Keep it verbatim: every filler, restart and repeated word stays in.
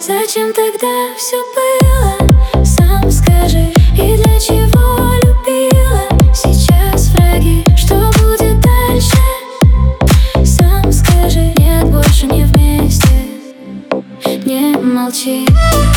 Зачем тогда все было? Сам скажи, и для чего любила? Сейчас враги, что будет дальше? Сам скажи, нет, больше не вместе. Не молчи.